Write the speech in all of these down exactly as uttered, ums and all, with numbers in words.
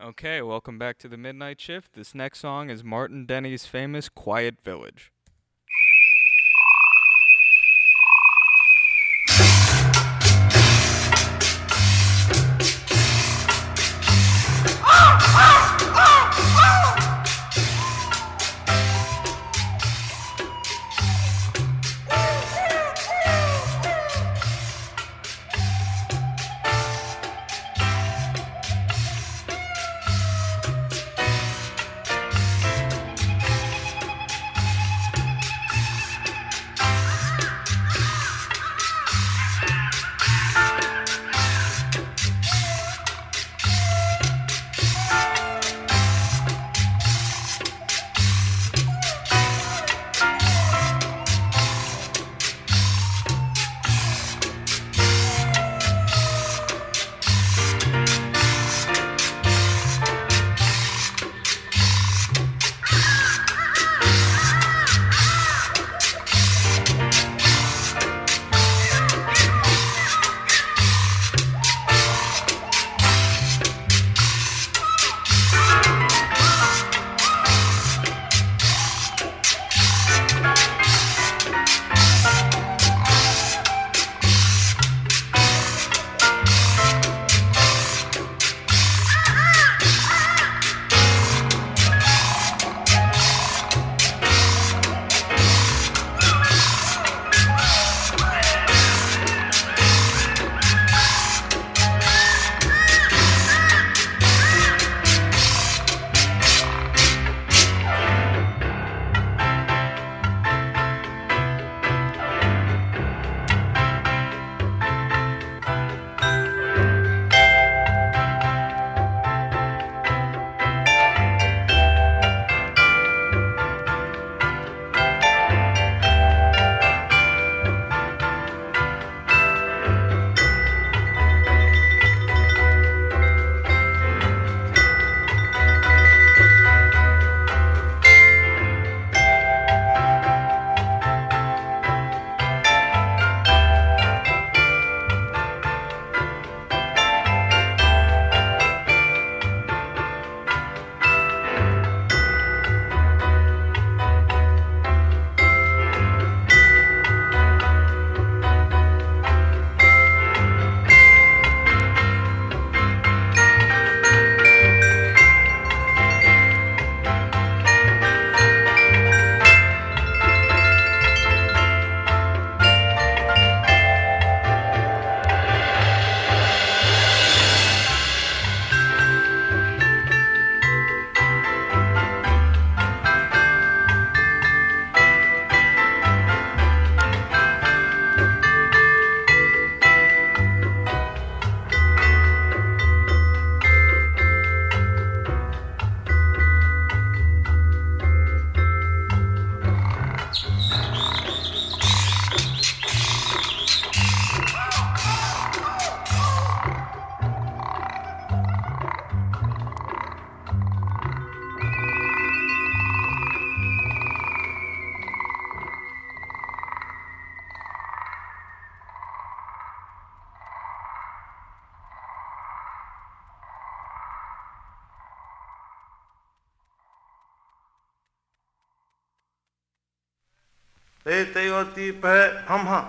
Okay, welcome back to the Midnight Shift. This next song is Martin Denny's famous Quiet Village. Te te oti pe hum ha.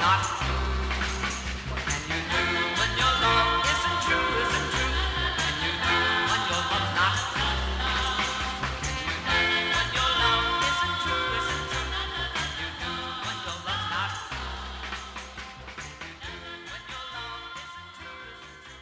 not? What can you do when your love isn't true, isn't true? What can you do when your love's not? What can you do when your love isn't true, isn't true? What can you do when your love's not? What can you do when your love isn't true, isn't true?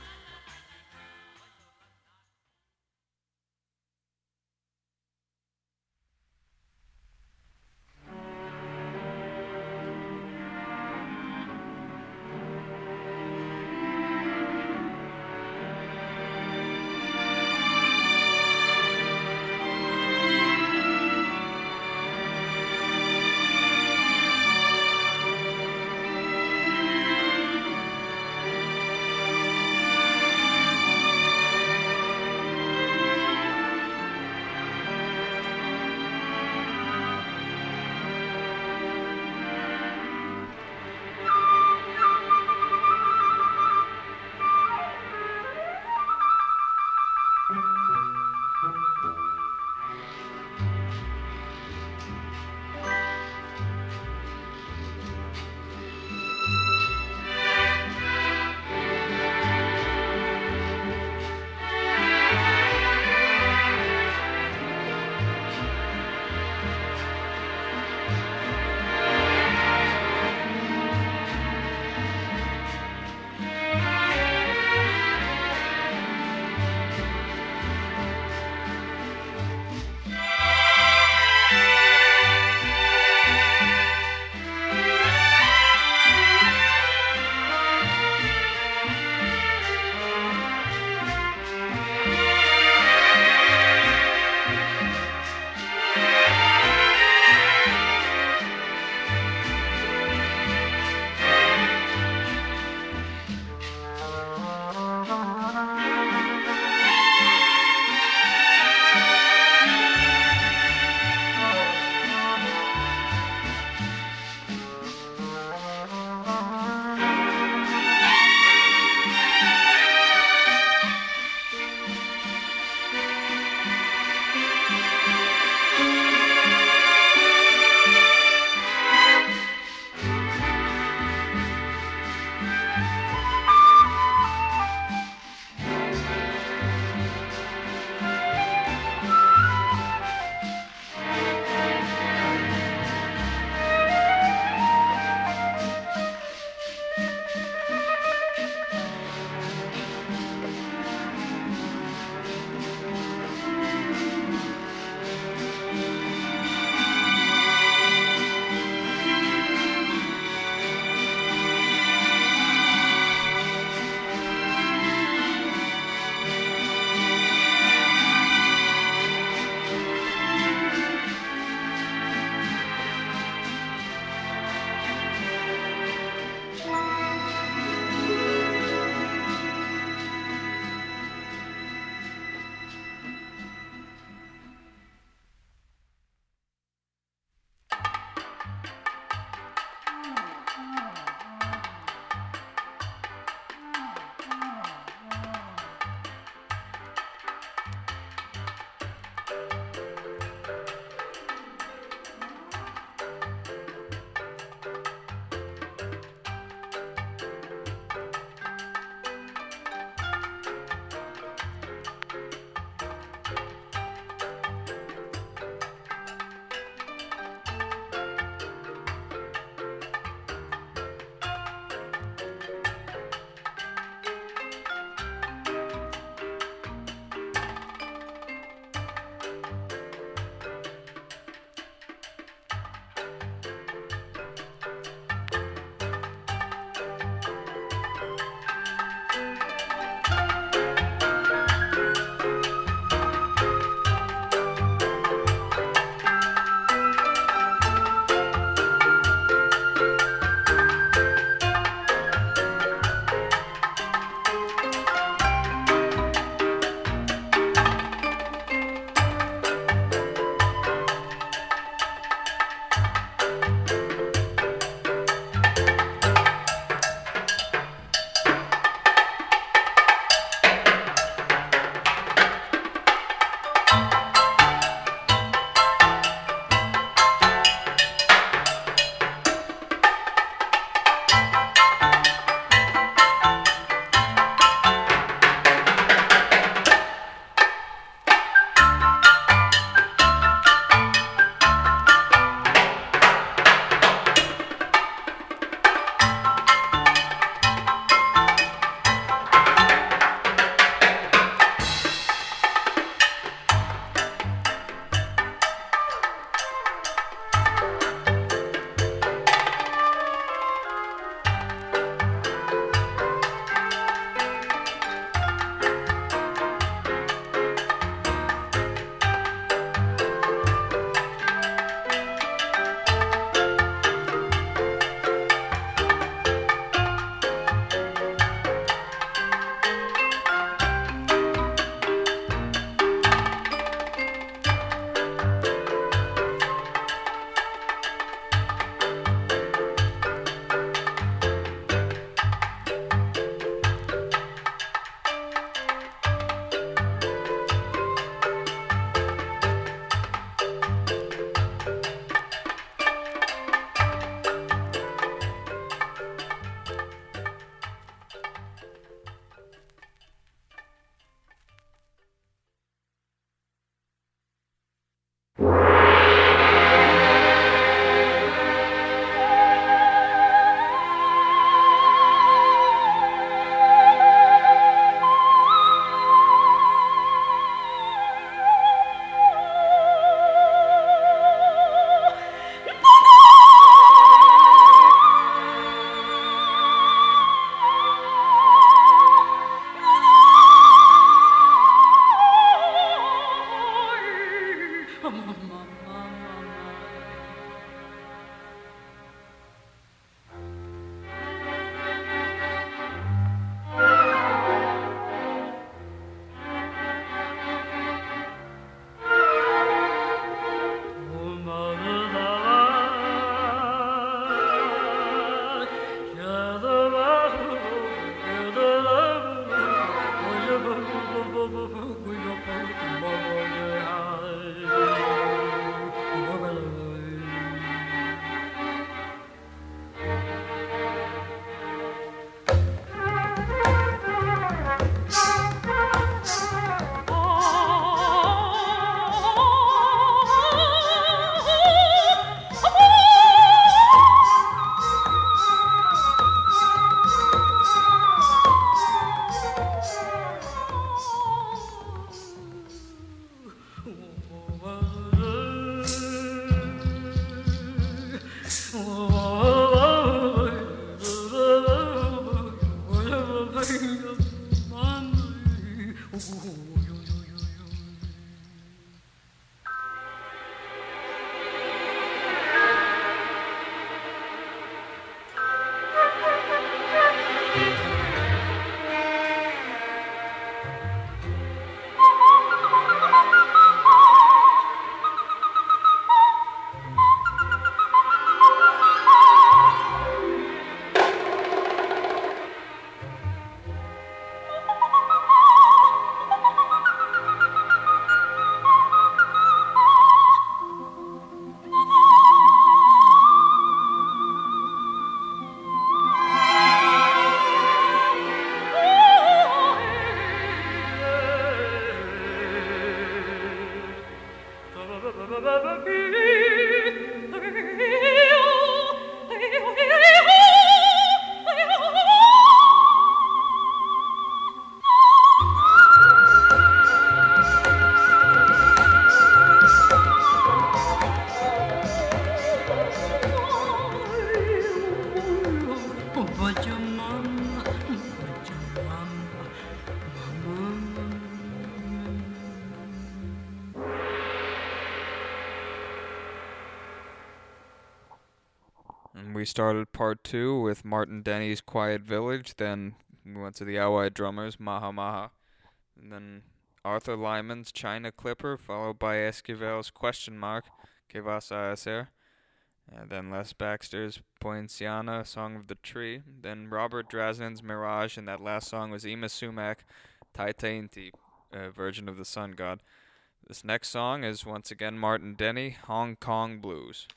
we started part two with Martin Denny's Quiet Village. Then we went to the Allied Drummers, Maha Maha. And then Arthur Lyman's China Clipper, followed by Esquivel's Question Mark, Que vas a hacer? And then Les Baxter's Poinciana, Song of the Tree. Then Robert Drasnin's Mirage, and that last song was Ima Sumac, Tai Tainti, uh, Virgin of the Sun God. This next song is once again Martin Denny, Hong Kong Blues.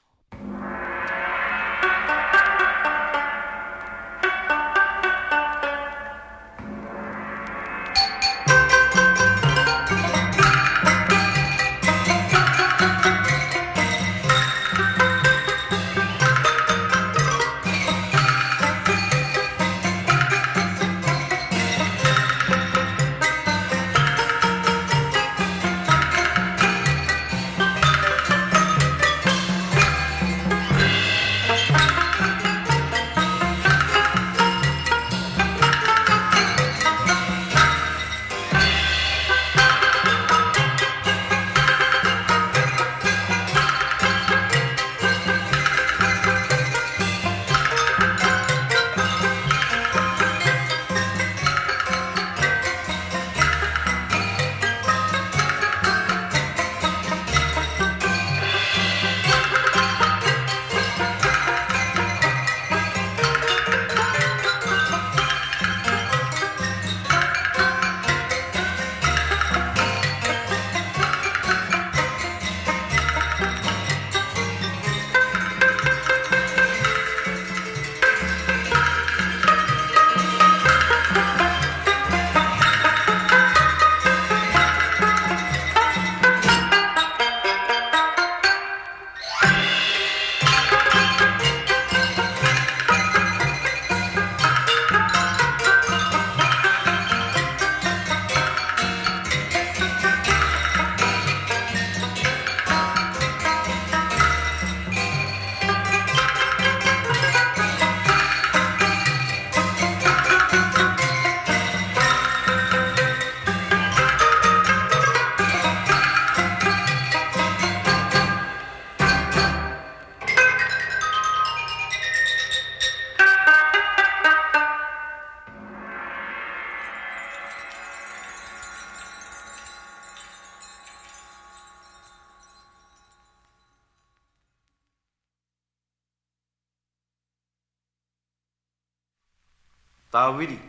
Tawiri.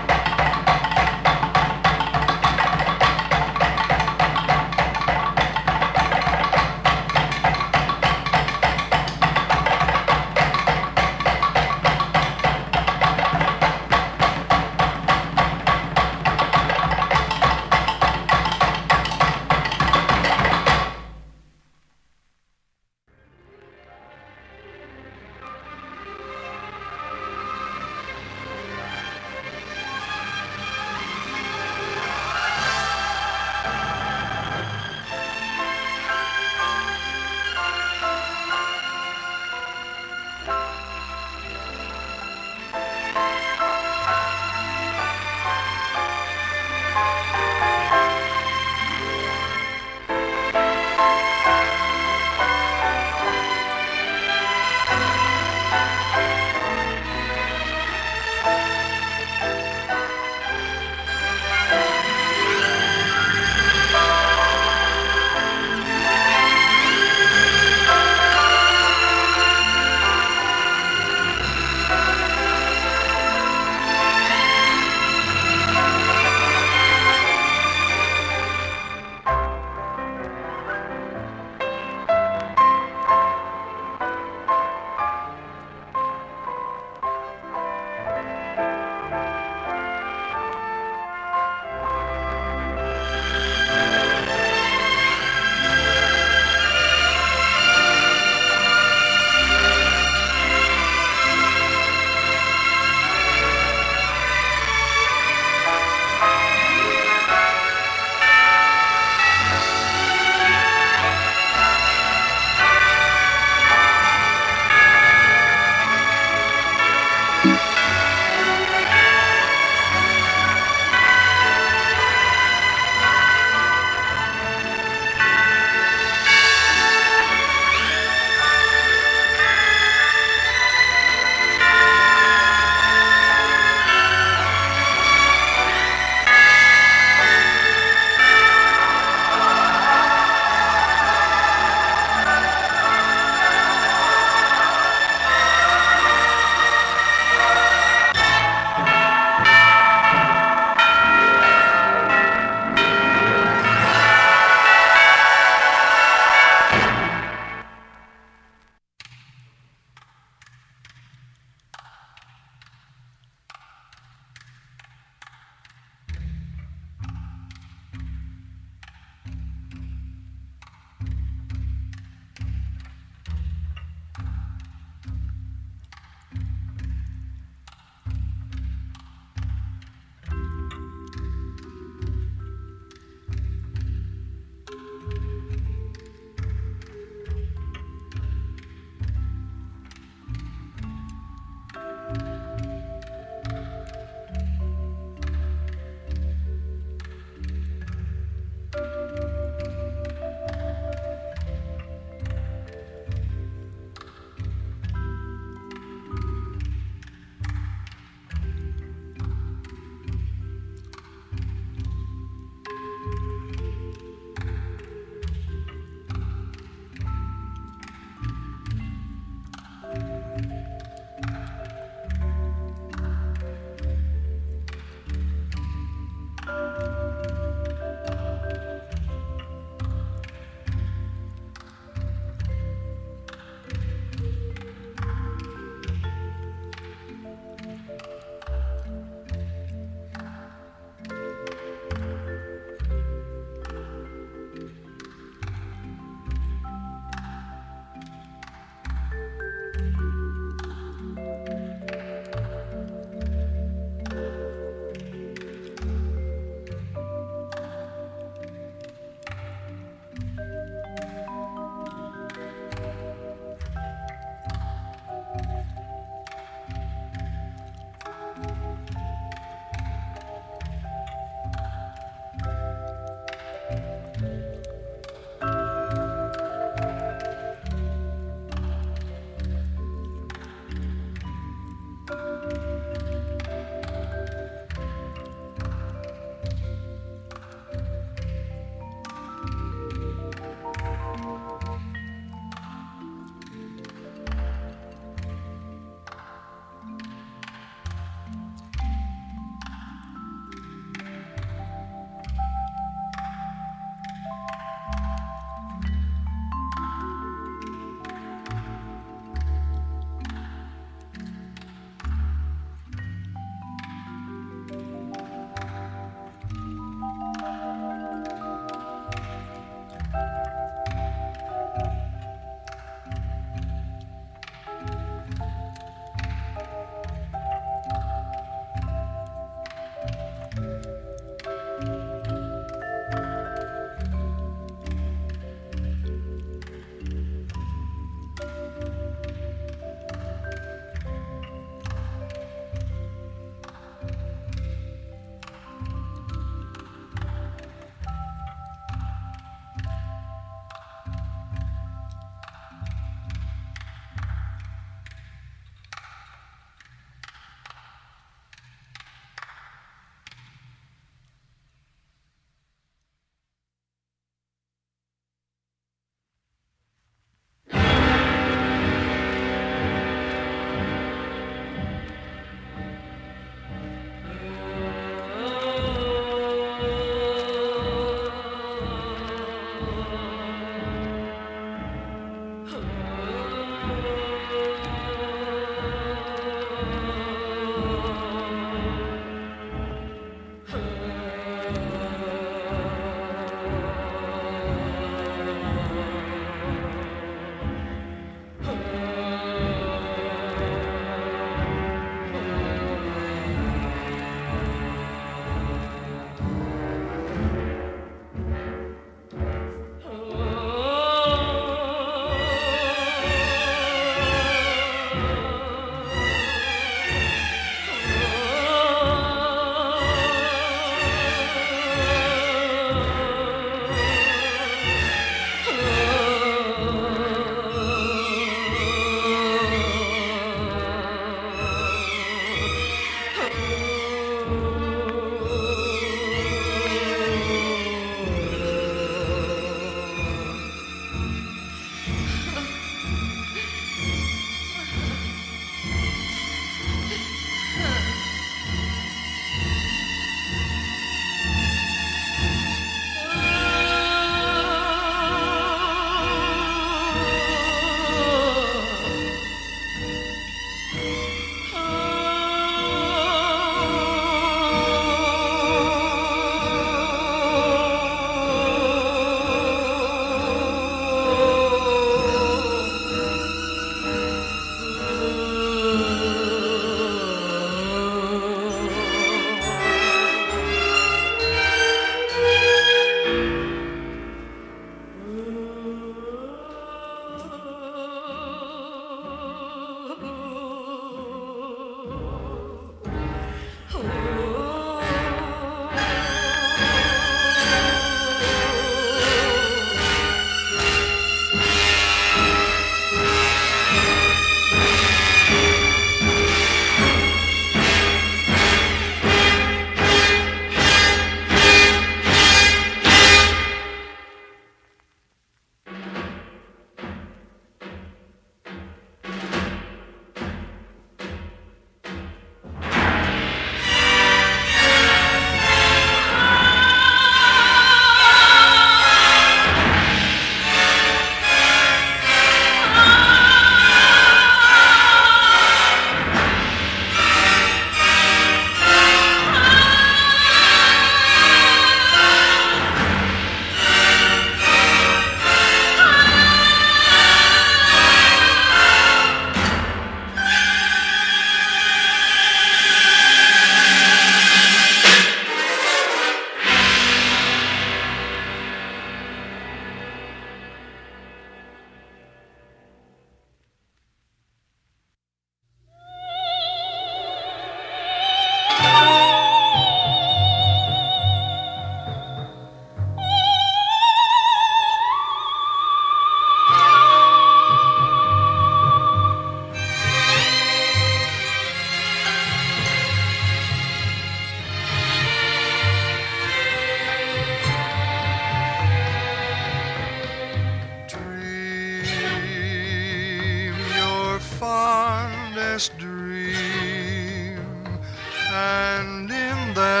last dream, and in that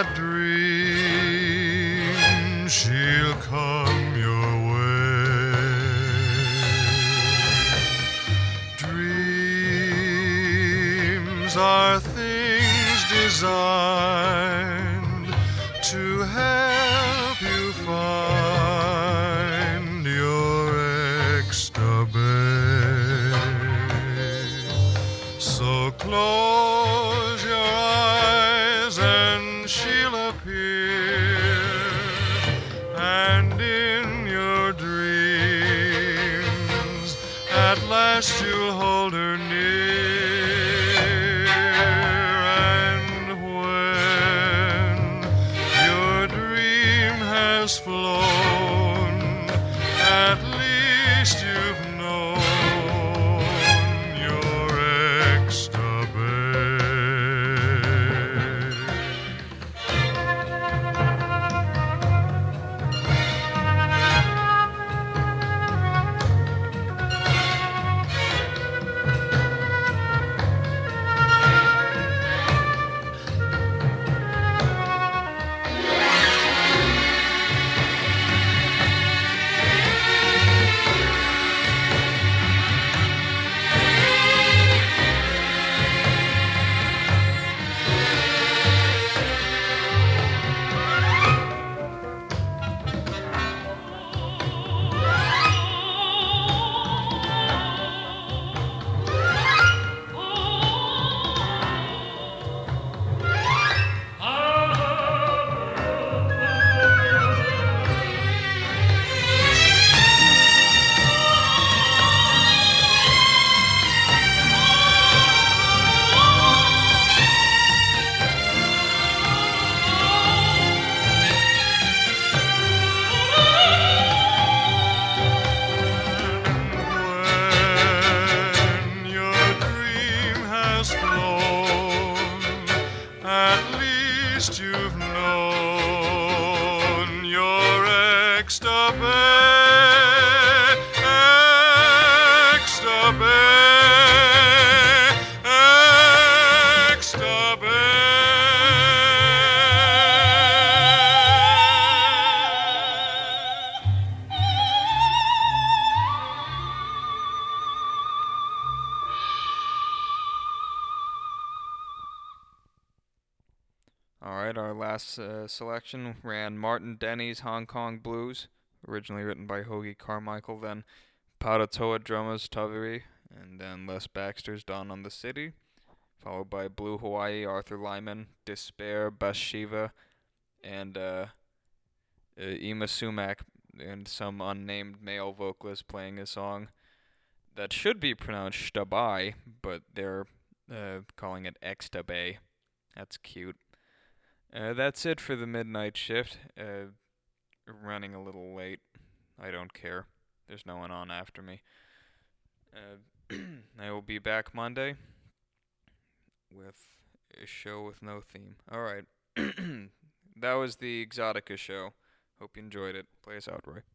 dream she'll come your way. Dreams are things designed to help you find your ecstasy. So close your eyes and she'll appear, and in your dreams at last you'll hold her near. And when your dream has flown, at least you've known your ecstasy. When your dream has flown, at least you've known your ecstasy. All right, our last uh, selection ran Martin Denny's Hong Kong Blues, originally written by Hoagie Carmichael, then Padatoa Drummers Taveri, and then Les Baxter's Dawn on the City, followed by Blue Hawaii, Arthur Lyman, Despair, Bathsheba, and uh, uh, Ima Sumac, and some unnamed male vocalist playing a song that should be pronounced Shtabai, but they're uh, calling it Extabay. That's cute. Uh, that's it for the midnight shift. Uh, running a little late. I don't care. There's no one on after me. Uh, I will be back Monday with a show with no theme. Alright. That was the Exotica show. Hope you enjoyed it. Play us out, Roy.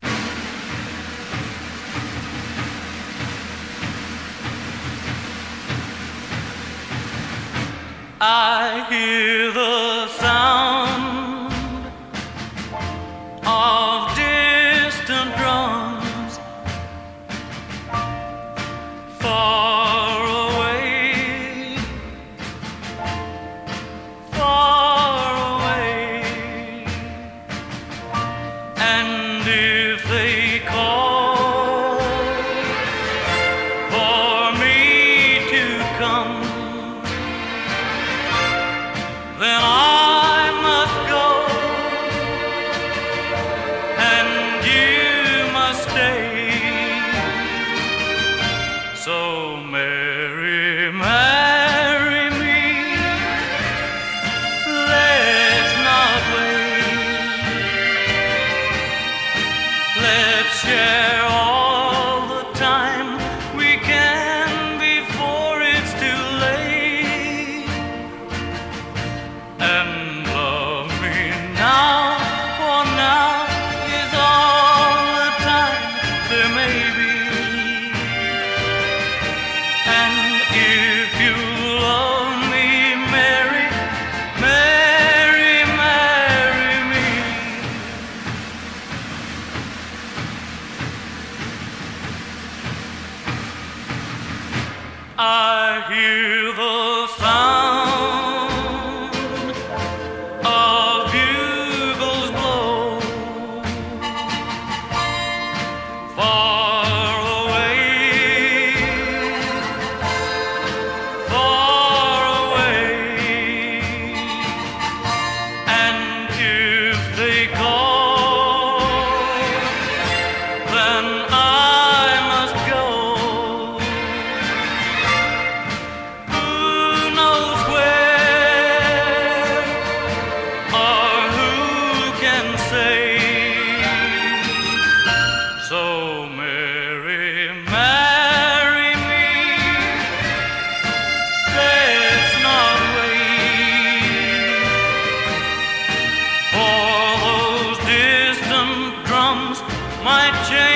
I hear the sound of distant drums far away, far away, and if they call for me to come, then I must go, and you must stay. So marry, marry me, let's not wait. Let's share all the time we can before it's too late. And love me now, for now is all the time there may be. And if you I hear the sound of bugles blow far away, far away, and if they call, then I must go. Who knows where, or who can say? So Mary, marry me, let's not wait for those distant drums might change